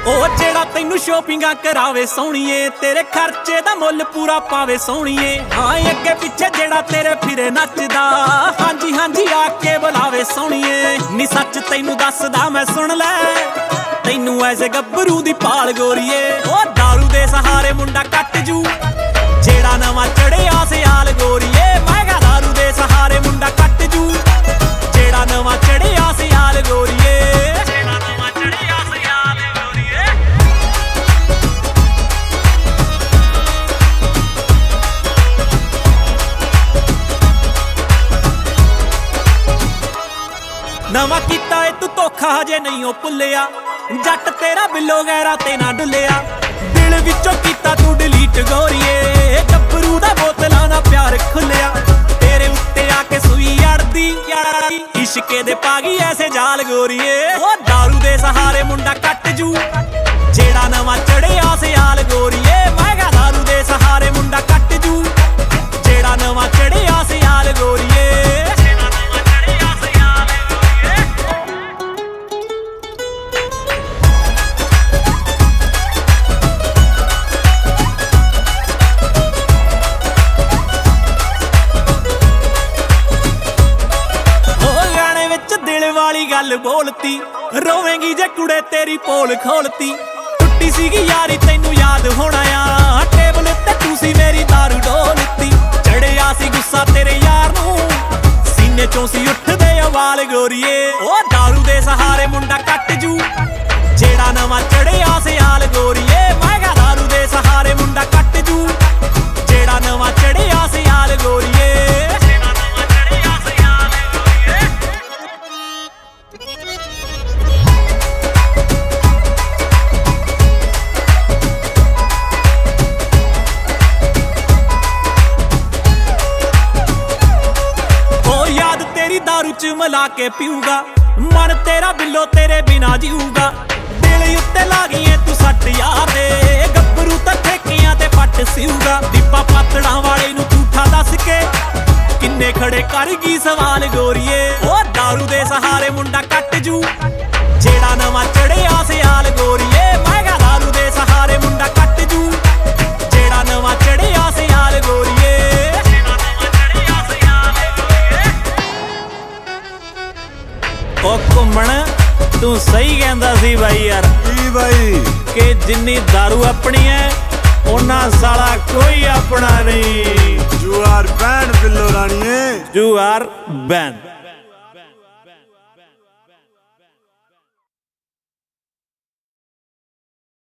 ਉਹ ਜਿਹੜਾ ਤੈਨੂੰ ਸ਼ੋਪਿੰਗਾਂ ਕਰਾਵੇ ਸੋਹਣੀਏ, ਤੇਰੇ ਖਰਚੇ ਦਾ ਮੁੱਲ ਪੂਰਾ ਪਾਵੇ ਸੋਹਣੀਏ। ਹਾਂ ਅੱਗੇ ਪਿੱਛੇ ਜਿਹੜਾ ਤੇਰੇ ਫਿਰੇ ਨੱਚਦਾ, ਹਾਂਜੀ ਹਾਂਜੀ ਆ ਕੇ ਬੁਲਾਵੇ ਸੋਹਣੀਏ। ਨੀ ਸੱਚ ਤੈਨੂੰ ਦੱਸਦਾ ਮੈਂ ਸੁਣ ਲੈ, ਤੈਨੂੰ ਐਸੇ ਗੱਭਰੂ ਦੀ ਭਾਲ ਗੋਰੀਏ। ਉਹ ਦਾਰੂ ਦੇ ਸਹਾਰੇ ਮੁੰਡਾ ਕੱਟ ਜੂ ਜਿਹੜਾ ਨਵਾਂ ਚੜਿਆ ਸਿਆਲ ਗੋਰੀਏ। ਮੈਂ ਕਿਹਾ ਦਾਰੂ ਦੇ ਸਹਾਰੇ ਮੁੰਡਾ ਕੱਟ ਜੂ ਜਿਹੜਾ ਨਵਾਂ ਚੜਿਆ ਸਿਆਲ ਗੋਰੀਏ। ਨਵਾਂ ਕੀਤਾ ਏ ਤੂੰ ਧੋਖਾ ਹਜੇ ਨਹੀਂ ਉਹ ਭੁੱਲਿਆ, ਜੱਟ ਤੇਰਾ ਬਿੱਲੋ ਗੈਰਾ ਤੇ ਨਾ ਡੁੱਲਿਆ। ਦਿਲ ਵਿੱਚੋਂ ਕੀਤਾ ਤੂੰ ਡਿਲੀਟ ਗੋਰੀਏ, ਗੱਭਰੂ ਦਾ ਬੋਤਲਾਂ ਦਾ ਪਿਆਰ ਖੁੱਲਿਆ। ਤੇਰੇ ਉੱਤੇ ਆ ਕੇ ਸੂਈ ਅੜਦੀ ਇਸ਼ਕੇ ਦੇ ਪਾਗੀ ਐਸੇ ਜਾਲ ਗੋਰੀਏ। ਉਹ ਦਾਰੂ ਦੇ ਸਹਾਰੇ ਮੁੰਡਾ ਕੱਟ ਜੂ ਜਿਹੜਾ ਨਵਾਂ ਚੜਿਆ ਸਿਆਲ ਗੋਰੀਏ। ਮੈਂ ਕਿਹਾ ਦਾਰੂ ਦੇ ਸਹਾਰੇ ਮੁੰਡਾ ਕੱਟ ਜੂ ਜਿਹੜਾ ਨਵਾਂ ਚੜਿਆ ਸਿਆਲ ਗੋਰੀਏ। ਵਾਲੀ ਗੱਲ ਬੋਲਤੀ ਰੋਵੇਂਗੀ ਜੇ ਕੁੜੇ ਤੇਰੀ ਪੋਲ ਖੋਲਤੀ। ਟੁੱਟੀ ਸੀਗੀ ਯਾਰੀ ਤੈਨੂੰ ਯਾਦ ਹੋਣਾ ਆ, ਟੇਬਲ ਉੱਤੇ ਤੂੰ ਸੀ ਮੇਰੀ ਦਾਰੂ ਡੋਲਤੀ। ਚੜਿਆ ਸੀ ਗੁੱਸਾ ਤੇਰੇ ਯਾਰ ਨੂੰ, ਸੀਨੇ ਚੋਂ ਸੀ ਉੱਠਦੇ ਅਵਾਲ ਗੋਰੀਏ। ਉਹ ਦਾਰੂ ਦੇ ਸਹਾਰੇ ਮੁੰਡਾ ਕੱਟ ਜੂ ਜਿਹੜਾ ਨਵਾਂ ਚੜਿਆ ਸਿਆਲ ਗੋਰੀਏ। ਮੈਂ ਕਿਹਾ ਦਾਰੂ ਦੇ ਸਹਾਰੇ ਮੁੰਡਾ ਕੱਟ ਜੂ ਜਿਹੜਾ ਨਵਾਂ ਚੜਿਆ ਸਿਆਲ ਗੋਰੀਏ। ਦਾਰੂ ਚ ਮਿਲਾ ਕੇ ਪੀਊਗਾ, ਮਨ ਤੇਰਾ ਬਿੱਲੋ ਤੇਰੇ ਬਿਨਾ ਜੀਊਗਾ। ਦਿਲ ਉੱਤੇ ਲਾ ਗਈਏ ਤੂੰ ਸੱਟ ਯਾਰ ਦੇ, ਗੱਭਰੂ ਤਾਂ ਠੇਕਿਆਂ ਤੇ ਪੱਟ ਸਿਊਗਾ। ਦੀਪਾ ਪਾਤੜਾਂ ਵਾਲੇ ਨੂੰ ਝੂਠਾ ਦੱਸ ਕੇ ਕਿੰਨੇ ਖੜੇ ਕਰ ਗਈ ਸਵਾਲ ਗੋਰੀਏ। ਉਹ ਦਾਰੂ ਦੇ ਸਹਾਰੇ ਮੁੰਡਾ ਕੱਟ ਜੂ ਜਿਹੜਾ ਨਵਾਂ ਚੜਿਆ ਸਿਆਲ ਗੋਰੀਏ। ਮੈਂ ਕਿਹਾ ਦਾਰੂ ਦੇ ਸਹਾਰੇ ਮੁੰਡਾ ਕੱਟ ਜੂ ਜਿਹੜਾ ਨਵਾਂ ਚੜਿਆ ਸਿਆਲ ਗੋਰੀਏ। ਉਹ ਘੁੰਮਣ ਤੂੰ ਸਹੀ ਕਹਿੰਦਾ ਸੀ ਬਾਈ ਯਾਰ। ਕੀ ਬਾਈ? ਕਿ ਜਿੰਨੀ ਦਾਰੂ ਆਪਣੀ ਹੈ ਉਹਨਾਂ ਸਾਲਾ ਕੋਈ ਆਪਣਾ ਨਹੀਂ। You are banned Billo ਰਾਣੀਏ। You are banned।